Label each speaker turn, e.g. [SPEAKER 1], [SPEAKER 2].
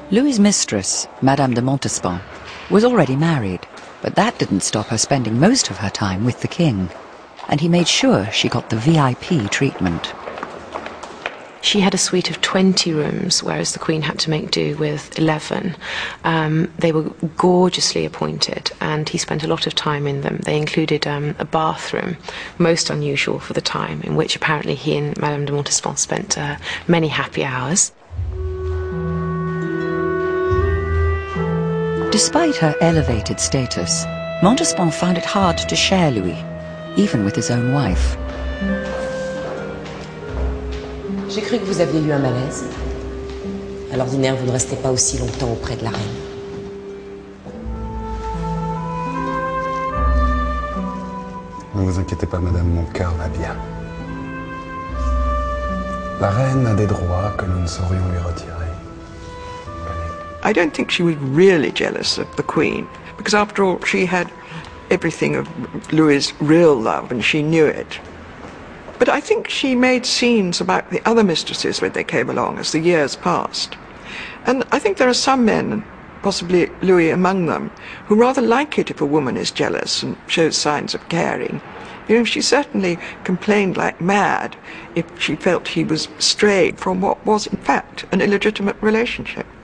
[SPEAKER 1] Louis's mistress, Madame de Montespan, was already married, but that didn't stop her spending most of her time with the king, and he made sure she got the VIP treatment.
[SPEAKER 2] She had a suite of 20 rooms, whereas the Queen had to make do with 11. They were gorgeously appointed, and he spent a lot of time in them. They included a bathroom, most unusual for the time, in which apparently he and Madame de Montespan spent many happy hours.
[SPEAKER 1] Despite her elevated status, Montespan found it hard to share Louis, even with his own wife.
[SPEAKER 3] J'ai cru que vous aviez eu un malaise. À l'ordinaire, vous ne restez pas aussi longtemps auprès de la reine.
[SPEAKER 4] Ne vous inquiétez pas, madame, mon cœur va bien. La reine a des droits que nous ne saurions lui retirer.
[SPEAKER 5] I don't think she was really jealous of the Queen, because after all, she had everything of Louis's real love, and she knew it. But I think she made scenes about the other mistresses when they came along as the years passed. And I think there are some men, possibly Louis among them, who rather like it if a woman is jealous and shows signs of caring. You know, she certainly complained like mad if she felt he was straying from what was, in fact, an illegitimate relationship.